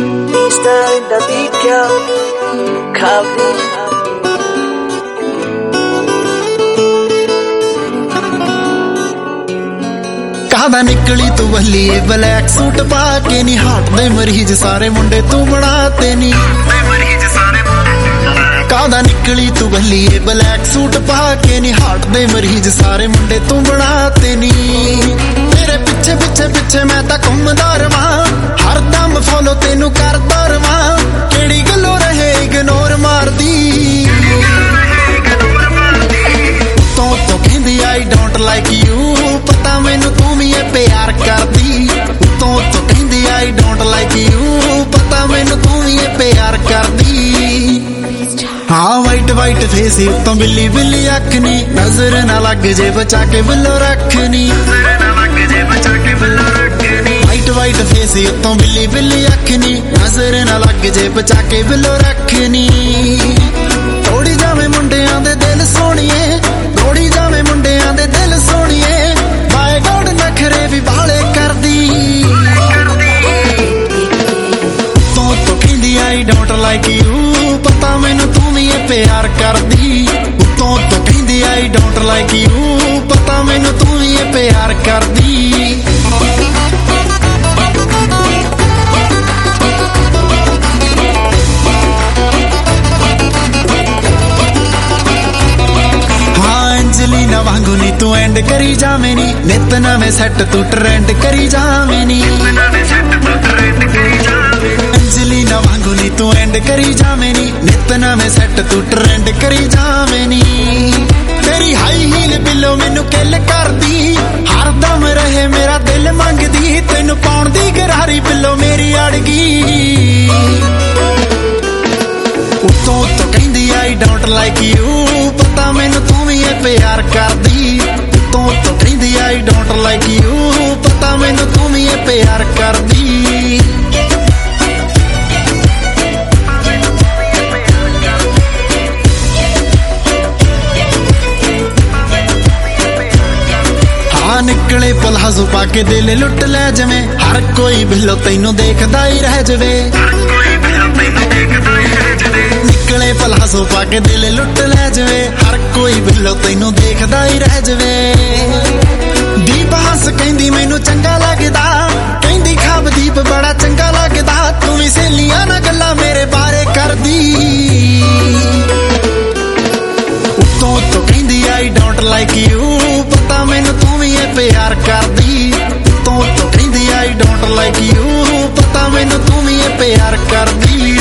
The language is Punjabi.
Freestyle in the beat, girl. Copy. ਕਾਹਦਾ ਨਿਕਲੀ ਤੂੰ ਵੱਲੀਏ ਬਲੈਕ ਸੂਟ ਪਾ ਕੇ ਨੀ ਹਟਦੇ ਮਰੀਜ਼ ਸਾਰੇ ਮੁੰਡੇ ਤੂੰ ਬਣਾਤੇ ਨੀ ਕਾਹਦਾ ਨਿਕਲੀ ਤੂੰ ਵੱਲੀਏ ਬਲੈਕ ਸੂਟ ਪਾ ਕੇ ਨੀ ਹਟਦੇ ਮਰੀਜ਼ ਸਾਰੇ ਮੁੰਡੇ ਤੂੰ ਬਣਾਤੇ ਨੀ ਤੇਰੇ ਪਿੱਛੇ ਪਿੱਛੇ ਪਿੱਛੇ ਮੈਂ ਤਾਂ ਘੁੰਮਦਾ ਰਵਾਂ ਹਰਦਮ ਫੋਲੋ ਤੈਨੂੰ ਕਰਦਾ ਰਵਾਂ ਕਿਹੜੀ ਗੱਲੋਂ ਰਹੇ ਇਗਨੋਰ ਮਾਰਦੀ ਤੋਂ ਕਹਿੰਦੀ I don't like you ਪਤਾ ਮੈਨੂੰ ਤੂੰ ਵੀ ਇਹ ਪਿਆਰ ਕਰਦੀ ਤੋਂ ਕਹਿੰਦੀ I don't like you ਪਤਾ ਮੈਨੂੰ ਤੂੰ ਵੀ ਇਹ ਪਿਆਰ ਕਰਦੀ ਹਾਂ ਵਾਈਟ ਵਾਈਟ ਫੇਸ ਉੱਤੋਂ ਬਿੱਲੀ ਬਿੱਲੀ ਅੱਖ ਨੀ ਨਜ਼ਰ ਨਾ ਲੱਗ ਜੇ ਬਚਾ ਕੇ ਬਿੱਲੋ ਰੱਖਨੀ ਵਾਈਟ ਵਾਈਟ ਫੇਸ ਉੱਤੋਂ ਬਿੱਲੀ ਬਿੱਲੀ ਅੱਖ ਨੀ ਨਜ਼ਰ ਨਾ ਲੱਗ ਜੇ ਬਚਾ ਕੇ ਬਿੱਲੋ ਰੱਖਨੀ ਤੋੜੀ ਜਾਵੇਂ ਮੁੰਡਿਆਂ ਦੇ ਦਿਲ ਸੋਹਣੀਏ ਤੋੜੀ ਜਾਵੇਂ ਮੁੰਡਿਆਂ ਦੇ ਦਿਲ ਸੋਹਣੀਏ ਬਾਏ ਗੋਡ ਨਖਰੇ ਵੀ ਬਾਲੇ ਕਰਦੀ ਤੋਂ ਕਹਿੰਦੀ I don't like you ਪਤਾ ਮੈਨੂੰ ਤੂੰ ਵੀ ਇਹ ਪਿਆਰ ਕਰਦੀ ਤੋਂ ਕਹਿੰਦੀ I don't like you ਪਤਾ ਮੈਨੂੰ ਤੂੰ ਵੀ ਇਹ ਪਿਆਰ ਕਰਦੀ ਅੰਜਲੀਨਾ ਵਾਂਗੂ ਨੀ ਤੂੰ ਐਂਡ ਕਰੀ ਜਾਵੇਂ ਨੀ ਨਿਤ ਨਵੇਂ ਸੈੱਟ ਤੂੰ ਟ੍ਰੈਂਡ ਕਰੀ ਜਾਵੇਂ ਨੀ ਅੰਜਲੀਨਾ ਵਾਂਗੂ ਨੀ ਤੂੰ ਐਂਡ ਕਰੀ ਜਾਵੇਂ ਨੀ ਨਿਤ ਨਵੇਂ ਸੈੱਟ ਤੂੰ ਟ੍ਰੈਂਡ ਕਰੀ ਜਾਵੇਂ ਨੀ ਤੇਰੀ ਹਾਈ ਹੀਲ ਬਿੱਲੋ ਮੈਨੂੰ ਕਿੱਲ ਕਰਦੀ ਹਰਦਮ ਰਹੇ ਮੇਰਾ ਦਿਲ ਮੰਗਦੀ ਤੈਨੂੰ ਪਾਉਣ ਦੀ ਗਰਾਰੀ ਬਿੱਲੋ ਮੇਰੀ ਅੜ ਗਈ ਉੱਤੋਂ ਕਹਿੰਦੀ I don't like you ਪਤਾ ਮੈਨੂੰ ਤੂੰ ਵੀ ਇਹ ਪਿਆਰ ਕਰਦੀ ਤੋਂ ਕਹਿੰਦੀ I don't like you ਪਤਾ ਮੈਨੂੰ ਤੂੰ ਵੀ ਇਹ ਪਿਆਰ ਕਰਦੀ ਹਾਂ ਨਿਕਲੇ ਪਲਾਜ਼ੋ ਪਾ ਕੇ ਦਿਲ ਲੁੱਟ ਲੈ ਜਿਵੇਂ ਹਰ ਕੋਈ ਬਿੱਲੋ ਤੈਨੂੰ ਦੇਖਦਾ ਹੀ ਰਹਿ ਜਵੇ ਨਿਕਲੇ ਪਲਾਜ਼ੋ ਪਾ ਕੇ ਦਿਲ ਲੁੱਟ ਲੈ ਜਵੇ ਹਰ ਕੋਈ ਬਿੱਲੋ ਤੈਨੂੰ ਦੇਖਦਾ ਹੀ ਰਹਿ ਜਵੇ ਦੀਪ ਹੱਸ ਕਹਿੰਦੀ ਮੈਨੂੰ ਚੰਗਾ ਲੱਗਦਾ ਕਹਿੰਦੀ ਖਾਬਦੀਪ ਬੜਾ ਚੰਗਾ ਲੱਗਦਾ ਤੂੰ ਵੀ ਸਹੇਲੀਆਂ ਨਾਲ ਗੱਲਾਂ ਮੇਰੇ ਬਾਰੇ ਕਰਦੀ ਉੱਤੋਂ ਕਹਿੰਦੀ I don't like you ਪਤਾ ਮੈਨੂੰ ਤੂੰ ਵੀ ਇਹ ਪਿਆਰ ਕਰਦੀ ਤੋਂ ਕਹਿੰਦੀ I don't like you ਪਤਾ ਮੈਨੂੰ ਤੂੰ ਵੀ ਇਹ ਪਿਆਰ ਕਰਦੀ